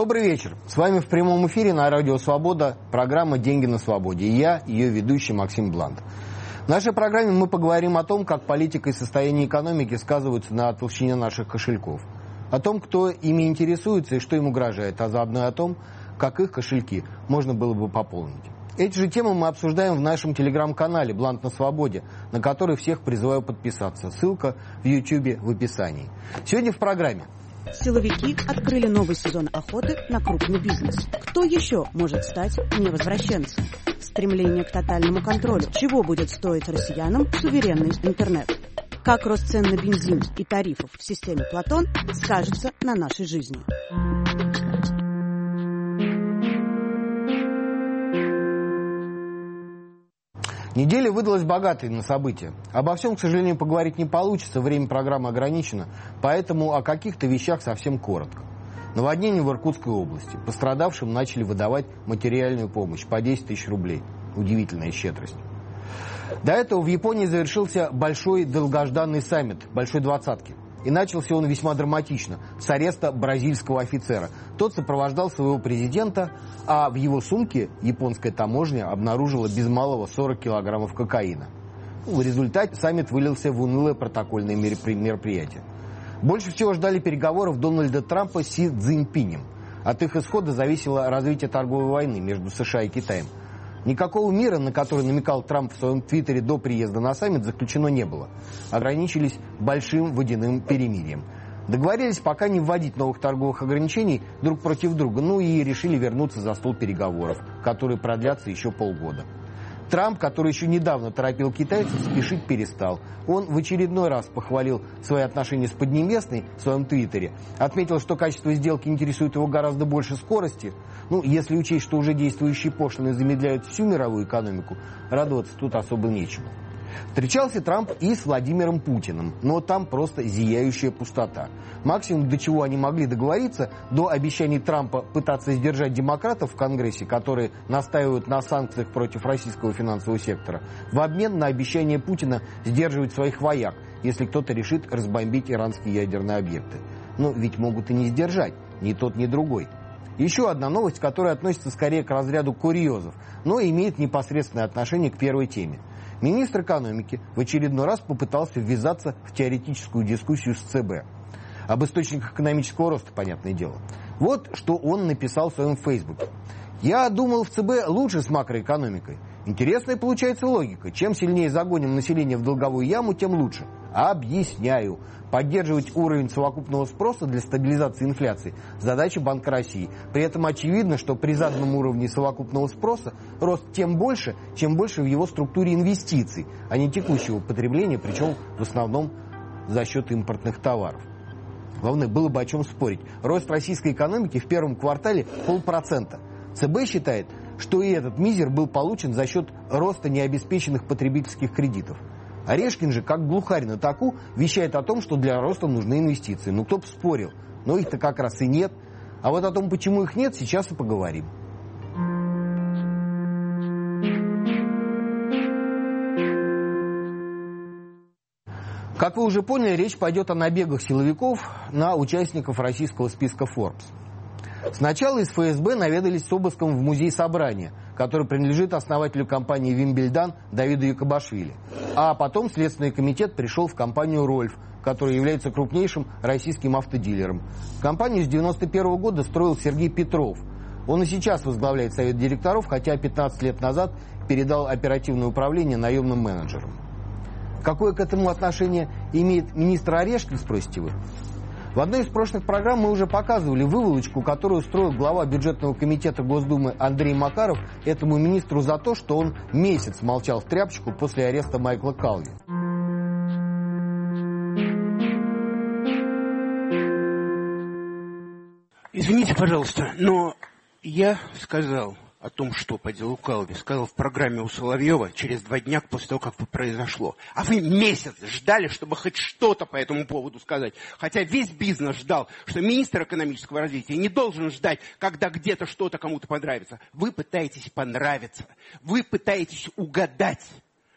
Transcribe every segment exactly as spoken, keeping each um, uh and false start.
Добрый вечер. С вами в прямом эфире на Радио Свобода программа «Деньги на свободе». И я, ее ведущий Максим Блант. В нашей программе мы поговорим о том, как политика и состояние экономики сказываются на толщине наших кошельков. О том, кто ими интересуется и что им угрожает, а заодно и о том, как их кошельки можно было бы пополнить. Эти же темы мы обсуждаем в нашем телеграм-канале «Блант на свободе», на который всех призываю подписаться. Ссылка в Ютьюбе в описании. Сегодня в программе. Силовики открыли новый сезон охоты на крупный бизнес. Кто еще может стать невозвращенцем? Стремление к тотальному контролю. Чего будет стоить россиянам суверенный интернет? Как рост цен на бензин и тарифов в системе Платон скажется на нашей жизни? Неделя выдалась богатой на события. Обо всем, к сожалению, поговорить не получится, время программы ограничено, поэтому о каких-то вещах совсем коротко. Наводнение в Иркутской области. Пострадавшим начали выдавать материальную помощь по десять тысяч рублей. Удивительная щедрость. До этого в Японии завершился большой долгожданный саммит Большой Двадцатки. И начался он весьма драматично, с ареста бразильского офицера. Тот сопровождал своего президента, а в его сумке японская таможня обнаружила без малого сорок килограммов кокаина. В результате саммит вылился в унылое протокольное мероприятие. Больше всего ждали переговоров Дональда Трампа с Си Цзиньпинем. От их исхода зависело развитие торговой войны между США и Китаем. Никакого мира, на который намекал Трамп в своем твиттере до приезда на саммит, заключено не было. Ограничились большим водяным перемирием. Договорились пока не вводить новых торговых ограничений друг против друга, ну и решили вернуться за стол переговоров, которые продлятся еще полгода. Трамп, который еще недавно торопил китайцев, спешить перестал. Он в очередной раз похвалил свои отношения с Поднебесной в своем твиттере. Отметил, что качество сделки интересует его гораздо больше скорости. Ну, если учесть, что уже действующие пошлины замедляют всю мировую экономику, радоваться тут особо нечему. Встречался Трамп и с Владимиром Путиным, но там просто зияющая пустота. Максимум, до чего они могли договориться, до обещаний Трампа пытаться сдержать демократов в Конгрессе, которые настаивают на санкциях против российского финансового сектора, в обмен на обещание Путина сдерживать своих вояк, если кто-то решит разбомбить иранские ядерные объекты. Но ведь могут и не сдержать, ни тот, ни другой. Еще одна новость, которая относится скорее к разряду курьезов, но имеет непосредственное отношение к первой теме. Министр экономики в очередной раз попытался ввязаться в теоретическую дискуссию с ЦБ. Об источниках экономического роста, понятное дело. Вот что он написал в своем фейсбуке. «Я думал, в ЦБ лучше с макроэкономикой. Интересная получается логика. Чем сильнее загоним население в долговую яму, тем лучше. Объясняю. Поддерживать уровень совокупного спроса для стабилизации инфляции – задача Банка России. При этом очевидно, что при заданном уровне совокупного спроса рост тем больше, чем больше в его структуре инвестиций, а не текущего потребления, причем в основном за счет импортных товаров. Главное, было бы о чем спорить. Рост российской экономики в первом квартале – полпроцента. ЦБ считает, что и этот мизер был получен за счет роста необеспеченных потребительских кредитов. Орешкин же, как глухарь на таку, вещает о том, что для роста нужны инвестиции. Ну, кто бы спорил, но их-то как раз и нет. А вот о том, почему их нет, сейчас и поговорим. Как вы уже поняли, речь пойдет о набегах силовиков на участников российского списка Forbes. Сначала из ФСБ наведались с обыском в музей собрания, который принадлежит основателю компании «Вимбельдан» Давиду Якобашвили. А потом Следственный комитет пришел в компанию «Рольф», которая является крупнейшим российским автодилером. Компанию с девяносто первого года строил Сергей Петров. Он и сейчас возглавляет совет директоров, хотя пятнадцать лет назад передал оперативное управление наемным менеджерам. Какое к этому отношение имеет министр Орешкин, спросите вы? В одной из прошлых программ мы уже показывали выволочку, которую устроил глава бюджетного комитета Госдумы Андрей Макаров этому министру за то, что он месяц молчал в тряпочку после ареста Майкла Калви. Извините, пожалуйста, но я сказал о том, что по делу Калви, сказал в программе у Соловьева через два дня после того, как произошло. А вы месяц ждали, чтобы хоть что-то по этому поводу сказать. Хотя весь бизнес ждал, что министр экономического развития не должен ждать, когда где-то что-то кому-то понравится. Вы пытаетесь понравиться. Вы пытаетесь угадать.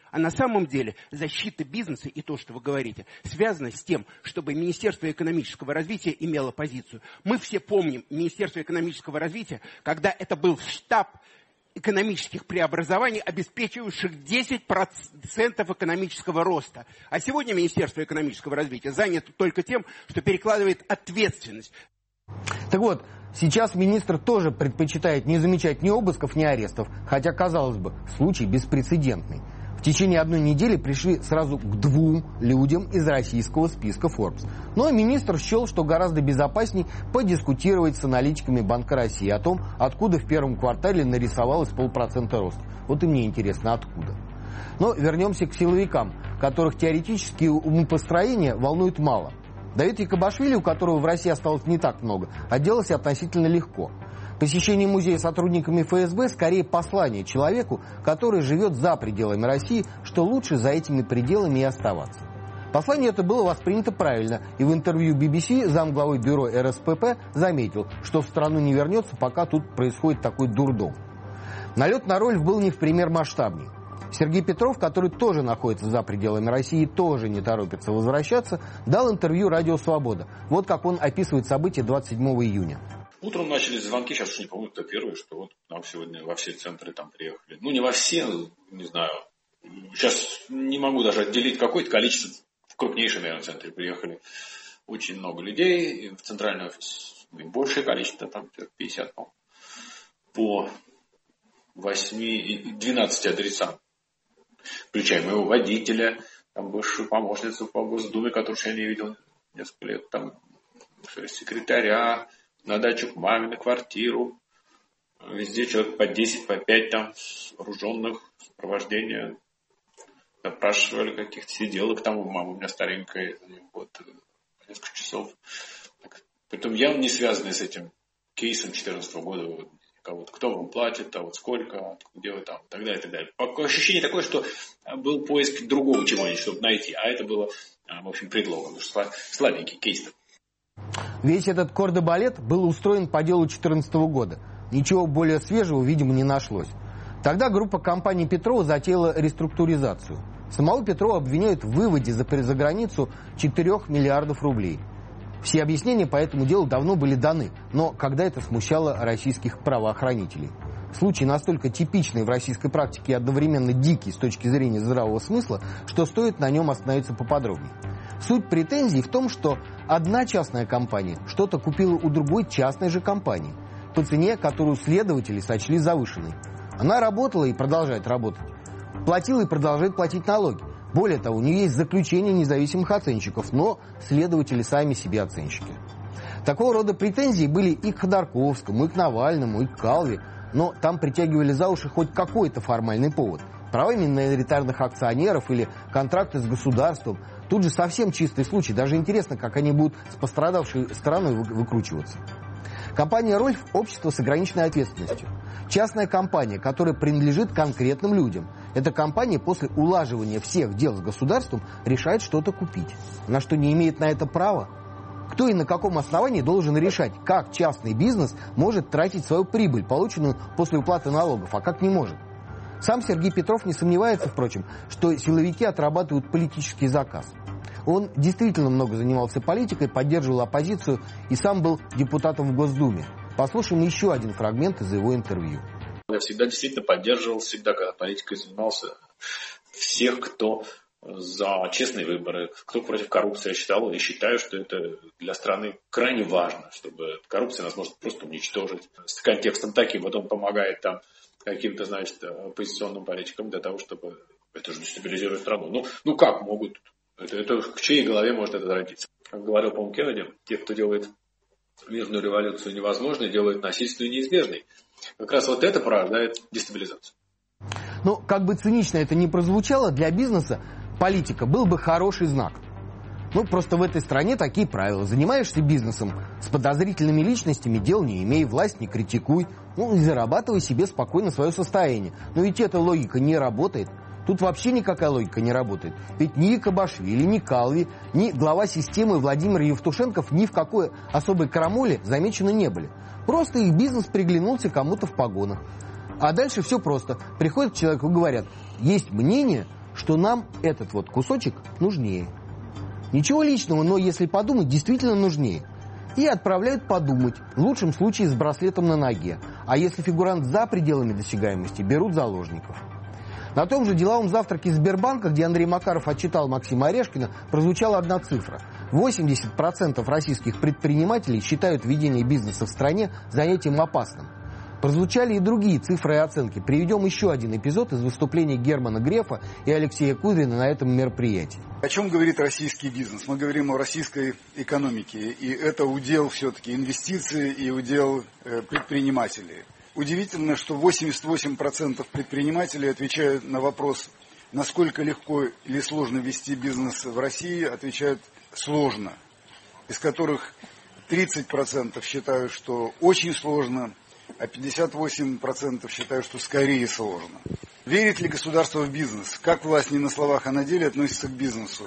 А на самом деле защита бизнеса и то, что вы говорите, связано с тем, чтобы Министерство экономического развития имело позицию. Мы все помним Министерство экономического развития, когда это был штаб экономических преобразований, обеспечивающих десять процентов экономического роста. А сегодня Министерство экономического развития занято только тем, что перекладывает ответственность. Так вот, сейчас министр тоже предпочитает не замечать ни обысков, ни арестов, хотя, казалось бы, случай беспрецедентный. В течение одной недели пришли сразу к двум людям из российского списка Forbes. Но министр счел, что гораздо безопасней подискутировать с аналитиками Банка России о том, откуда в первом квартале нарисовалось полпроцента роста. Вот и мне интересно, откуда. Но вернемся к силовикам, которых теоретические умопостроения волнуют мало. Давид Якобашвили, у которого в России осталось не так много, отделался относительно легко. Посещение музея сотрудниками эф эс бэ скорее послание человеку, который живет за пределами России, что лучше за этими пределами и оставаться. Послание это было воспринято правильно, и в интервью би би си замглавы бюро эр эс пэ пэ заметил, что в страну не вернется, пока тут происходит такой дурдом. Налет на Рольф был не в пример масштабнее. Сергей Петров, который тоже находится за пределами России и тоже не торопится возвращаться, дал интервью «Радио Свобода». Вот как он описывает события двадцать седьмого июня. Утром начались звонки, сейчас уж не помню, кто первый, что вот нам сегодня во все центры там приехали. Ну, не во все, не знаю. Сейчас не могу даже отделить какое-то количество. В крупнейшем, наверное, центре приехали очень много людей. И в центральный офис большее количество, там пятьдесят, по-моему, по восьми, двенадцати адресам. Включая моего водителя, там бывшую помощницу по Госдуме, которую я не видел несколько лет, там секретаря, на дачу к маме, на квартиру. Везде человек по десять, по пять там вооруженных, сопровождения. Допрашивали каких-то сиделок. Там у мамы у меня старенькая, вот, несколько часов. Притом явно не связанный с этим кейсом две тысячи четырнадцатого года. Вот, кто вам платит, а вот сколько, где вы там, и так далее, и так далее. Ощущение такое, что был поиск другого чего-нибудь, чтобы найти. А это было, в общем, предлогом. Потому что слабенький кейс-то. Весь этот кордобалет был устроен по делу две тысячи четырнадцатого года. Ничего более свежего, видимо, не нашлось. Тогда группа компаний Петрова затеяла реструктуризацию. Самого Петрова обвиняют в выводе за, за границу четырёх миллиардов рублей. Все объяснения по этому делу давно были даны, но когда это смущало российских правоохранителей. Случай настолько типичный в российской практике и одновременно дикий с точки зрения здравого смысла, что стоит на нем остановиться поподробнее. Суть претензий в том, что одна частная компания что-то купила у другой частной же компании по цене, которую следователи сочли завышенной. Она работала и продолжает работать, платила и продолжает платить налоги. Более того, у нее есть заключение независимых оценщиков, но следователи сами себе оценщики. Такого рода претензии были и к Ходорковскому, и к Навальному, и к Калве, но там притягивали за уши хоть какой-то формальный повод. Права миноритарных акционеров или контракты с государством. Тут же совсем чистый случай. Даже интересно, как они будут с пострадавшей стороной выкручиваться. Компания «Рольф» – общество с ограниченной ответственностью. Частная компания, которая принадлежит конкретным людям. Эта компания после улаживания всех дел с государством решает что-то купить. Она что, не имеет на это права? Кто и на каком основании должен решать, как частный бизнес может тратить свою прибыль, полученную после уплаты налогов, а как не может? Сам Сергей Петров не сомневается, впрочем, что силовики отрабатывают политический заказ. Он действительно много занимался политикой, поддерживал оппозицию и сам был депутатом в Госдуме. Послушаем еще один фрагмент из его интервью. Я всегда действительно поддерживал, всегда, когда политикой занимался, всех, кто за честные выборы, кто против коррупции. Я считал и считаю, что это для страны крайне важно, чтобы коррупция нас может просто уничтожить. С контекстом таким, вот он помогает там каким-то, значит, оппозиционным политикам для того, чтобы это же дестабилизирует страну. Ну, ну как могут? Это, это в чьей голове может это родиться? Как говорил, по-моему, Кеннеди, те, кто делает мирную революцию невозможной, делают насильственную неизбежной. Как раз вот это порождает дестабилизацию. Ну, как бы цинично это ни прозвучало, для бизнеса политика был бы хороший знак. Ну, просто в этой стране такие правила. Занимаешься бизнесом с подозрительными личностями, дел не имей, власть не критикуй. Ну, и зарабатывай себе спокойно свое состояние. Но ведь эта логика не работает. Тут вообще никакая логика не работает. Ведь ни Якобашвили, ни Калви, ни глава системы Владимир Евтушенков ни в какой особой крамоле замечены не были. Просто их бизнес приглянулся кому-то в погонах. А дальше все просто. Приходят к человеку и говорят, есть мнение, что нам этот вот кусочек нужнее. Ничего личного, но если подумать, действительно нужнее. И отправляют подумать, в лучшем случае с браслетом на ноге. А если фигурант за пределами досягаемости, берут заложников. На том же деловом завтраке Сбербанка, где Андрей Макаров отчитал Максима Орешкина, прозвучала одна цифра. восемьдесят процентов российских предпринимателей считают ведение бизнеса в стране занятием опасным. Прозвучали и другие цифры и оценки. Приведем еще один эпизод из выступления Германа Грефа и Алексея Кудрина на этом мероприятии. О чем говорит российский бизнес? Мы говорим о российской экономике, и это удел все-таки инвестиций и удел предпринимателей. Удивительно, что восемьдесят восемь процентов предпринимателей отвечают на вопрос, насколько легко или сложно вести бизнес в России, отвечают сложно, из которых тридцать процентов считают, что очень сложно, а пятьдесят восемь процентов считают, что скорее сложно. Верит ли государство в бизнес? Как власть не на словах, а на деле относится к бизнесу?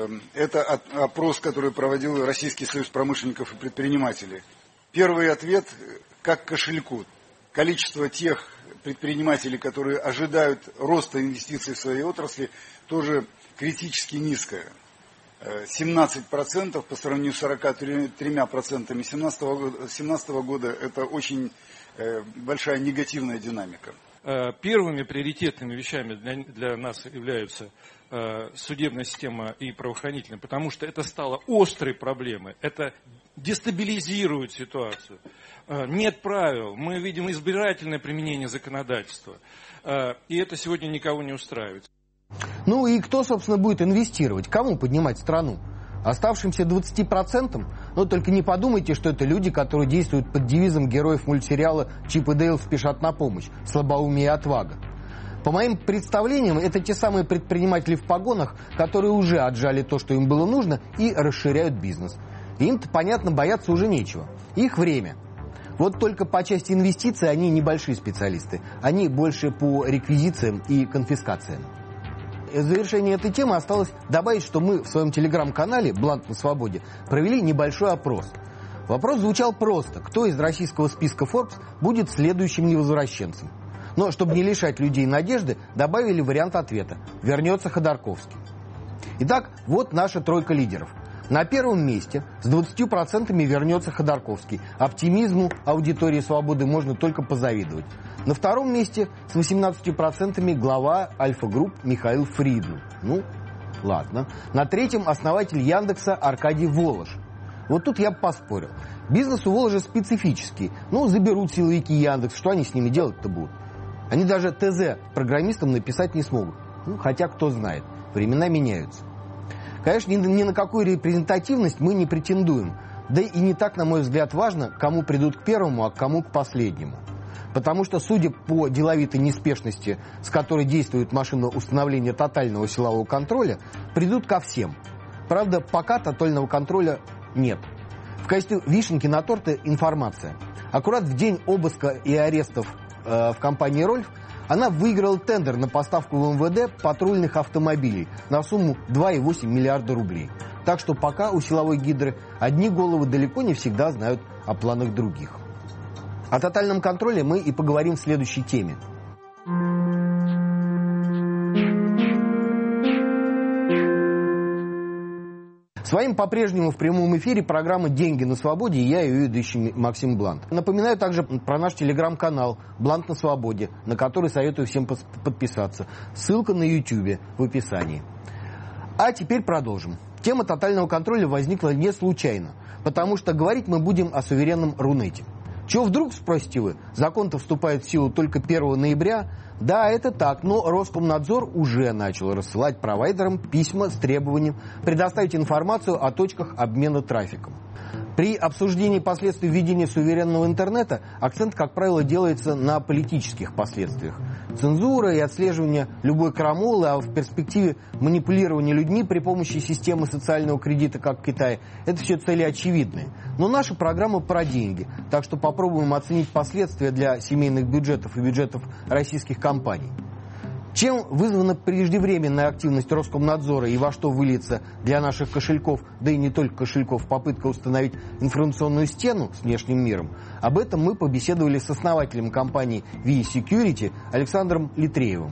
Это опрос, который проводил Российский союз промышленников и предпринимателей. Первый ответ – как к кошельку. Количество тех предпринимателей, которые ожидают роста инвестиций в своей отрасли, тоже критически низкое. семнадцать процентов по сравнению с сорок тремя процентами две тысячи семнадцатого года – это очень большая негативная динамика. Первыми приоритетными вещами для, для нас являются э, судебная система и правоохранительная, потому что это стало острой проблемой, это дестабилизирует ситуацию. Э, нет правил, мы видим избирательное применение законодательства, э, и это сегодня никого не устраивает. Ну и кто, собственно, будет инвестировать? Кому поднимать страну? Оставшимся двадцати процентам? Но только не подумайте, что это люди, которые действуют под девизом героев мультсериала «Чип и Дейл спешат на помощь. Слабоумие и отвага». По моим представлениям, это те самые предприниматели в погонах, которые уже отжали то, что им было нужно, и расширяют бизнес. Им-то, понятно, бояться уже нечего. Их время. Вот только по части инвестиций они небольшие специалисты. Они больше по реквизициям и конфискациям. В завершение этой темы осталось добавить, что мы в своем телеграм-канале «Блант на свободе» провели небольшой опрос. Вопрос звучал просто: кто из российского списка Forbes будет следующим невозвращенцем? Но, чтобы не лишать людей надежды, добавили вариант ответа: вернется Ходорковский. Итак, вот наша тройка лидеров. На первом месте с двадцатью процентами вернется Ходорковский. Оптимизму аудитории «Свободы» можно только позавидовать. На втором месте с восемнадцатью процентами глава Альфа-групп Михаил Фридман. Ну, ладно. На третьем основатель Яндекса Аркадий Волож. Вот тут я бы поспорил. Бизнес у Воложа специфический. Ну, заберут силовики Яндекс, что они с ними делать-то будут? Они даже ТЗ программистам написать не смогут. Ну, хотя кто знает, времена меняются. Конечно, ни на какую репрезентативность мы не претендуем. Да и не так, на мой взгляд, важно, кому придут к первому, а кому к последнему. Потому что, судя по деловитой неспешности, с которой действует машина установления тотального силового контроля, придут ко всем. Правда, пока тотального контроля нет. В качестве вишенки на торте информация. Аккурат в день обыска и арестов э, в компании «Рольф» она выиграла тендер на поставку в МВД патрульных автомобилей на сумму два и восемь миллиарда рублей. Так что пока у силовой гидры одни головы далеко не всегда знают о планах других. О тотальном контроле мы и поговорим в следующей теме. С вами по-прежнему в прямом эфире программа «Деньги на свободе» и я, ее ведущий Максим Блант. Напоминаю также про наш телеграм-канал «Блант на свободе», на который советую всем подписаться. Ссылка на ютубе в описании. А теперь продолжим. Тема тотального контроля возникла не случайно, потому что говорить мы будем о суверенном Рунете. Чего вдруг, спросите вы, закон-то вступает в силу только первого ноября? Да, это так, но Роскомнадзор уже начал рассылать провайдерам письма с требованием предоставить информацию о точках обмена трафиком. При обсуждении последствий введения суверенного интернета акцент, как правило, делается на политических последствиях. Цензура и отслеживание любой крамолы, а в перспективе манипулирование людьми при помощи системы социального кредита, как в Китае, это все цели очевидные. Но наша программа про деньги, так что попробуем оценить последствия для семейных бюджетов и бюджетов российских компаний. Чем вызвана преждевременная активность Роскомнадзора и во что выльется для наших кошельков, да и не только кошельков, попытка установить информационную стену с внешним миром, об этом мы побеседовали с основателем компании ви Security Александром Литреевым.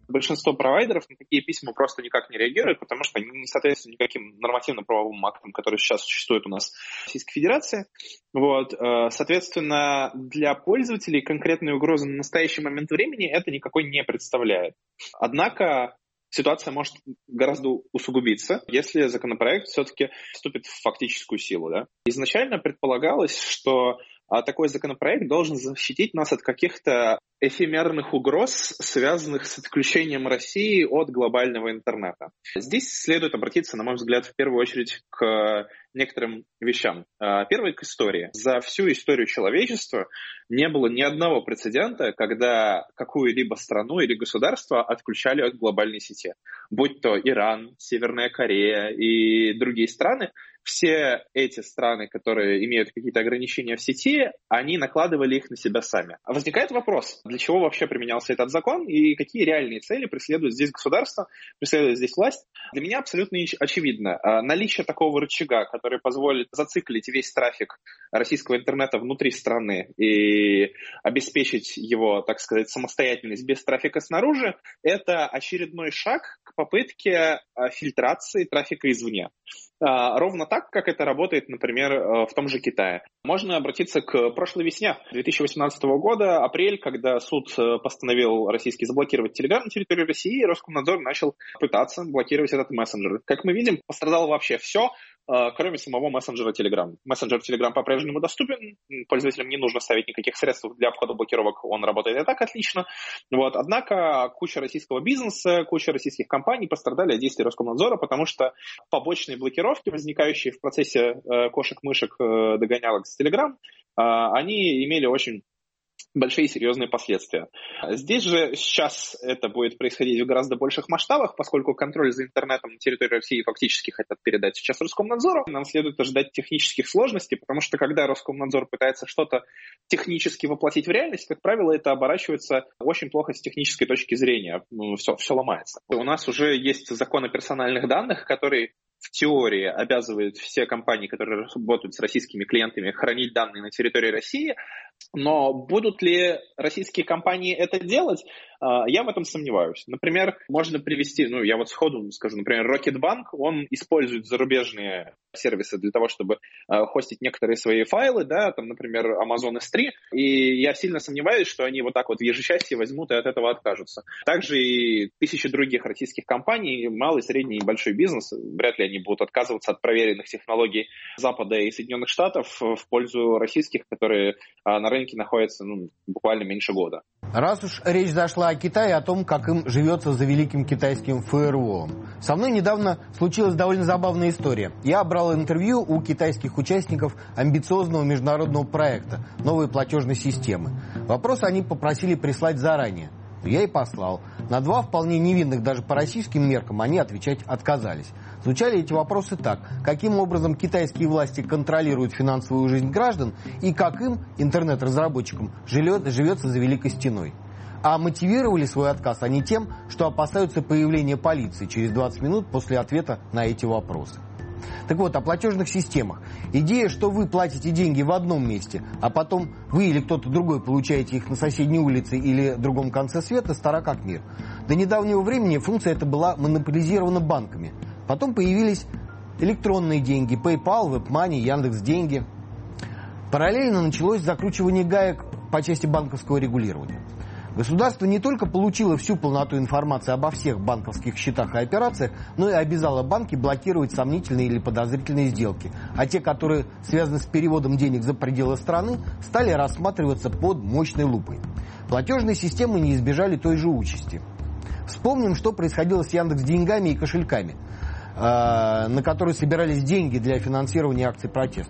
Большинство провайдеров на такие письма просто никак не реагируют, потому что они не соответствуют никаким нормативно-правовым актам, которые сейчас существуют у нас в Российской Федерации. Вот. Соответственно, для пользователей конкретной угрозы на настоящий момент времени это никакой не представляет. Однако ситуация может гораздо усугубиться, если законопроект все-таки вступит в фактическую силу. Да? Изначально предполагалось, что такой законопроект должен защитить нас от каких-то эфемерных угроз, связанных с отключением России от глобального интернета. Здесь следует обратиться, на мой взгляд, в первую очередь к некоторым вещам. Первое, к истории. За всю историю человечества не было ни одного прецедента, когда какую-либо страну или государство отключали от глобальной сети. Будь то Иран, Северная Корея и другие страны, все эти страны, которые имеют какие-то ограничения в сети, они накладывали их на себя сами. А возникает вопрос, для чего вообще применялся этот закон и какие реальные цели преследует здесь государство, преследует здесь власть? Для меня абсолютно очевидно. Наличие такого рычага, который позволит зациклить весь трафик российского интернета внутри страны и обеспечить его, так сказать, самостоятельность без трафика снаружи, это очередной шаг к попытке фильтрации трафика извне. Ровно так, как это работает, например, в том же Китае. Можно обратиться к прошлой весне две тысячи восемнадцатого года, апрель, когда суд постановил российский заблокировать Телеграм на территории России, и Роскомнадзор начал пытаться блокировать этот мессенджер. Как мы видим, пострадало вообще все, кроме самого мессенджера Telegram. Мессенджер Telegram по-прежнему доступен, пользователям не нужно ставить никаких средств для обхода блокировок, он работает и так отлично. Вот. Однако куча российского бизнеса, куча российских компаний пострадали от действий Роскомнадзора, потому что побочные блокировки, возникающие в процессе кошек-мышек догонялок с Telegram, они имели очень большие серьезные последствия. Здесь же сейчас это будет происходить в гораздо больших масштабах, поскольку контроль за интернетом на территории России фактически хотят передать сейчас Роскомнадзору. Нам следует ожидать технических сложностей, потому что когда Роскомнадзор пытается что-то технически воплотить в реальность, как правило, это оборачивается очень плохо с технической точки зрения. Все, все ломается. У нас уже есть закон о персональных данных, который в теории обязывает все компании, которые работают с российскими клиентами, хранить данные на территории России. Но будут ли российские компании это делать, я в этом сомневаюсь. Например, можно привести, ну я вот сходу скажу, например, Рокетбанк, он использует зарубежные сервисы для того, чтобы хостить некоторые свои файлы, да, там, например, Amazon эс три, и я сильно сомневаюсь, что они вот так вот в ежечасье возьмут и от этого откажутся. Также и тысячи других российских компаний, малый, средний и большой бизнес, вряд ли они будут отказываться от проверенных технологий Запада и Соединенных Штатов в пользу российских, которые на рынке находятся ну, буквально меньше года. Раз уж речь зашла о Китае, о том, как им живется за великим китайским фаерволом. Со мной недавно случилась довольно забавная история. Я брал интервью у китайских участников амбициозного международного проекта новой платежной системы. Вопросы они попросили прислать заранее. Я и послал. На два вполне невинных даже по российским меркам они отвечать отказались. Звучали эти вопросы так. Каким образом китайские власти контролируют финансовую жизнь граждан и как им, интернет-разработчикам, живется за Великой Стеной. А мотивировали свой отказ они тем, что опасаются появления полиции через двадцать минут после ответа на эти вопросы. Так вот, о платежных системах. Идея, что вы платите деньги в одном месте, а потом вы или кто-то другой получаете их на соседней улице или другом конце света, стара как мир. До недавнего времени функция эта была монополизирована банками. Потом появились электронные деньги, PayPal, WebMoney, Яндекс.Деньги. Параллельно началось закручивание гаек по части банковского регулирования. Государство не только получило всю полноту информации обо всех банковских счетах и операциях, но и обязало банки блокировать сомнительные или подозрительные сделки, а те, которые связаны с переводом денег за пределы страны, стали рассматриваться под мощной лупой. Платежные системы не избежали той же участи. Вспомним, что происходило с Яндекс.Деньгами и кошельками, на которые собирались деньги для финансирования акций протеста.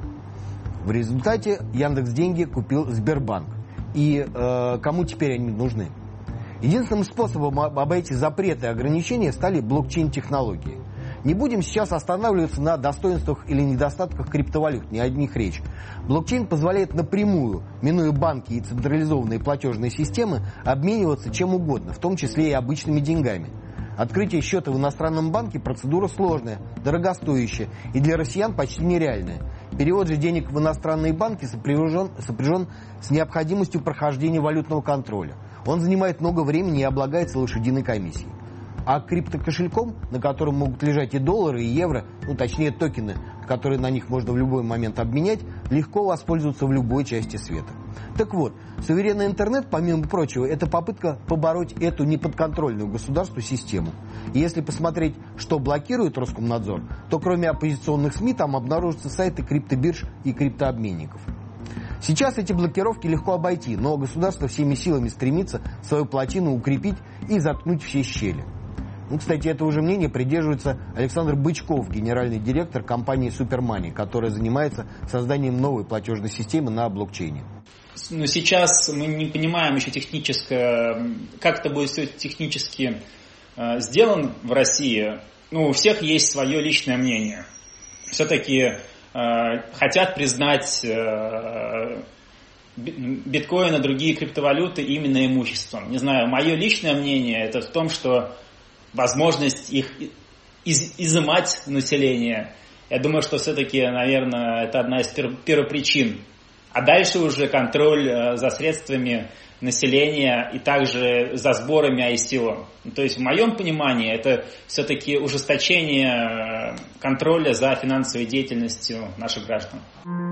В результате Яндекс.Деньги купил Сбербанк. И э, кому теперь они нужны? Единственным способом обойти запреты и ограничения стали блокчейн-технологии. Не будем сейчас останавливаться на достоинствах или недостатках криптовалют, ни о них речь. Блокчейн позволяет напрямую, минуя банки и централизованные платежные системы, обмениваться чем угодно, в том числе и обычными деньгами. Открытие счета в иностранном банке – процедура сложная, дорогостоящая и для россиян почти нереальная. Перевод же денег в иностранные банки сопряжен, сопряжен с необходимостью прохождения валютного контроля. Он занимает много времени и облагается лошадиной комиссией. А криптокошельком, на котором могут лежать и доллары, и евро, ну точнее токены, которые на них можно в любой момент обменять, легко воспользоваться в любой части света. Так вот, суверенный интернет, помимо прочего, это попытка побороть эту неподконтрольную государству систему. И если посмотреть, что блокирует Роскомнадзор, то кроме оппозиционных СМИ там обнаружатся сайты криптобирж и криптообменников. Сейчас эти блокировки легко обойти, но государство всеми силами стремится свою плотину укрепить и заткнуть все щели. Ну, кстати, этого же мнения придерживается Александр Бычков, генеральный директор компании Супермани, которая занимается созданием новой платежной системы на блокчейне. Но сейчас мы не понимаем еще технически, как это будет все технически э, сделано в России. Ну, у всех есть свое личное мнение. Все-таки э, хотят признать э, биткоин и другие криптовалюты именно имуществом. Не знаю, мое личное мнение это в том, что возможность их из, изымать население, я думаю, что все-таки, наверное, это одна из пер, первопричин. А дальше уже контроль э, за средствами населения и также за сборами ай си о. То есть в моем понимании это все-таки ужесточение контроля за финансовой деятельностью наших граждан.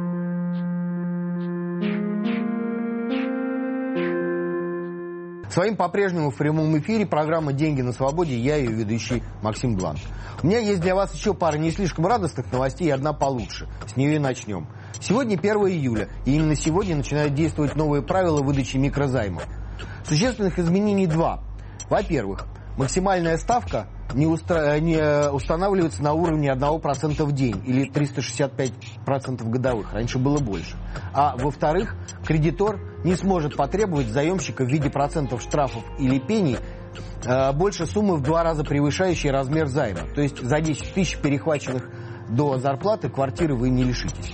Своим по-прежнему в прямом эфире программа «Деньги на свободе», я ее ведущий Максим Бланк. У меня есть для вас еще пара не слишком радостных новостей и одна получше. С нее и начнем. Сегодня первое июля, и именно сегодня начинают действовать новые правила выдачи микрозаймов. Существенных изменений два. Во-первых, максимальная ставка не, устра... не устанавливается на уровне одного процента в день или триста шестьдесят пять процентов годовых. Раньше было больше. А во-вторых, кредитор не сможет потребовать заемщика в виде процентов штрафов или пений э, больше суммы в два раза превышающей размер займа. То есть за десять тысяч перехваченных до зарплаты квартиры вы не лишитесь.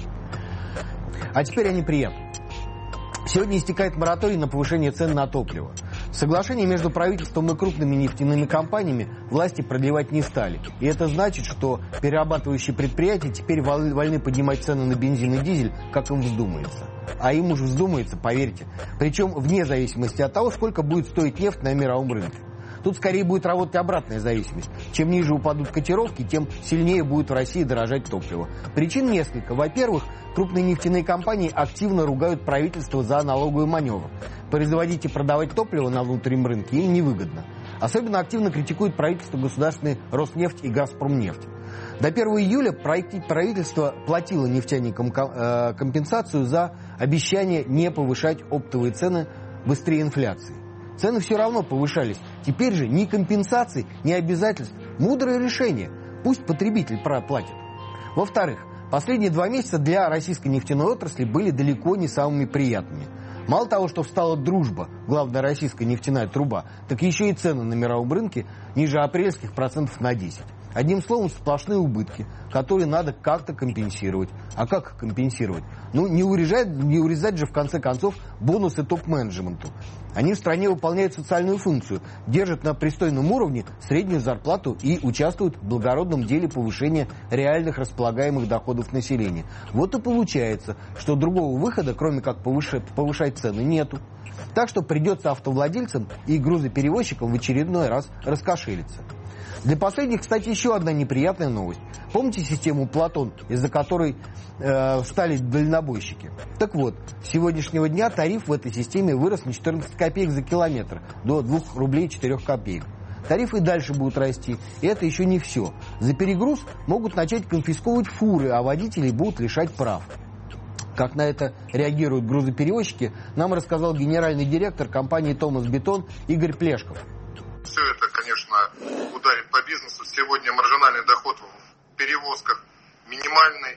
А теперь о неприятном. Сегодня истекает мораторий на повышение цен на топливо. Соглашение между правительством и крупными нефтяными компаниями власти продлевать не стали. И это значит, что перерабатывающие предприятия теперь вольны поднимать цены на бензин и дизель, как им вздумается. А им уж вздумается, поверьте. Причем вне зависимости от того, сколько будет стоить нефть на мировом рынке. Тут скорее будет работать обратная зависимость. Чем ниже упадут котировки, тем сильнее будет в России дорожать топливо. Причин несколько. Во-первых, крупные нефтяные компании активно ругают правительство за налоговый маневр. Производить и продавать топливо на внутреннем рынке им невыгодно. Особенно активно критикуют правительство государственные Роснефть и Газпромнефть. До первого июля правительство платило нефтяникам компенсацию за обещание не повышать оптовые цены быстрее инфляции. Цены все равно повышались. Теперь же ни компенсаций, ни обязательств. Мудрое решение. Пусть потребитель платит. Во-вторых, последние два месяца для российской нефтяной отрасли были далеко не самыми приятными. Мало того, что встала дружба, главная российская нефтяная труба, так еще и цены на мировом рынке ниже апрельских процентов на десять. Одним словом, сплошные убытки, которые надо как-то компенсировать. А как компенсировать? Ну, не урезать, не урезать же, в конце концов, бонусы топ-менеджменту. Они в стране выполняют социальную функцию, держат на пристойном уровне среднюю зарплату и участвуют в благородном деле повышения реальных располагаемых доходов населения. Вот и получается, что другого выхода, кроме как повышать, повышать цены, нету. Так что придется автовладельцам и грузоперевозчикам в очередной раз раскошелиться. Для последних, кстати, еще одна неприятная новость. Помните систему Платон, из-за которой э, стали дальнобойщики? Так вот, с сегодняшнего дня тариф в этой системе вырос на четырнадцать копеек за километр, до двух рублей четырех копеек. Тарифы и дальше будут расти, и это еще не все. За перегруз могут начать конфисковывать фуры, а водителей будут лишать прав. Как на это реагируют грузоперевозчики, нам рассказал генеральный директор компании «Томас Бетон» Игорь Плешков. Все это, конечно, ударит по бизнесу. Сегодня маржинальный доход в перевозках минимальный,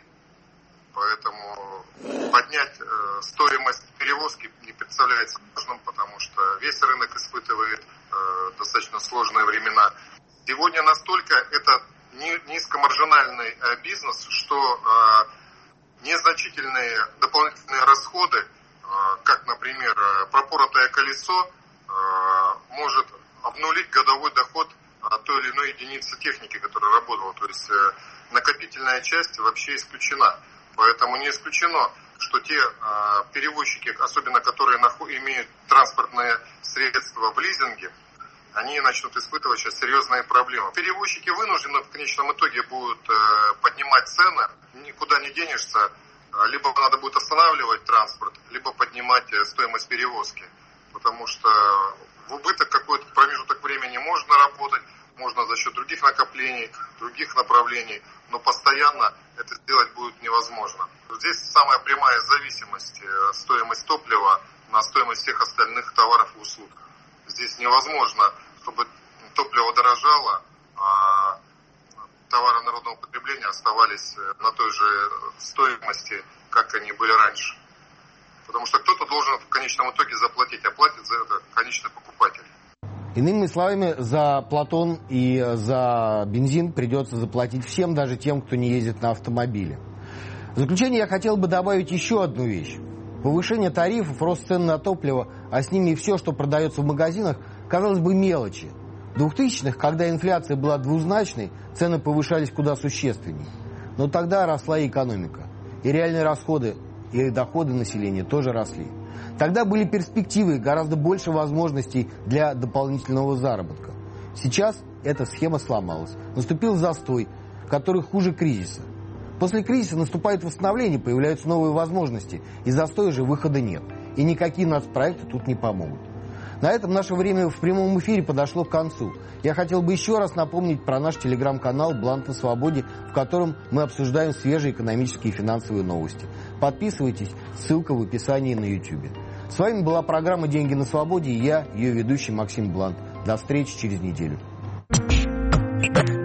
поэтому поднять э, стоимость перевозки не представляется важным, потому что весь рынок испытывает э, достаточно сложные времена. Сегодня настолько это низкомаржинальный э, бизнес, что э, незначительные дополнительные расходы, э, как, например, э, пропоротое колесо, э, может обнулить годовой доход от той или иной единицы техники, которая работала. То есть э, накопительная часть вообще исключена. Поэтому не исключено, что те э, перевозчики, особенно которые нахо- имеют транспортные средства в лизинге, они начнут испытывать сейчас серьезные проблемы. Перевозчики вынуждены в конечном итоге будут э, поднимать цены, никуда не денешься, либо надо будет останавливать транспорт, либо поднимать стоимость перевозки, потому что в убыток какой-то промежуток времени можно работать, можно за счет других накоплений, других направлений, но постоянно это сделать будет невозможно. Здесь самая прямая зависимость стоимость топлива на стоимость всех остальных товаров и услуг. Здесь невозможно, чтобы топливо дорожало, а товары народного потребления оставались на той же стоимости, как они были раньше. Потому что кто-то должен в конечном итоге заплатить, а платит за это конечный покупатель. Иными словами, за Платон и за бензин придется заплатить всем, даже тем, кто не ездит на автомобиле. В заключение я хотел бы добавить еще одну вещь. Повышение тарифов, рост цен на топливо, а с ними и все, что продается в магазинах, казалось бы, мелочи. В двухтысячных, когда инфляция была двузначной, цены повышались куда существеннее. Но тогда росла и экономика. И реальные расходы, и доходы населения тоже росли. Тогда были перспективы и гораздо больше возможностей для дополнительного заработка. Сейчас эта схема сломалась. Наступил застой, который хуже кризиса. После кризиса наступает восстановление, появляются новые возможности. Из застоя же выхода нет. И никакие нацпроекты тут не помогут. На этом наше время в прямом эфире подошло к концу. Я хотел бы еще раз напомнить про наш телеграм-канал «Блант на свободе», в котором мы обсуждаем свежие экономические и финансовые новости. Подписывайтесь, ссылка в описании на ютубе. С вами была программа «Деньги на свободе» и я, ее ведущий Максим Блант. До встречи через неделю.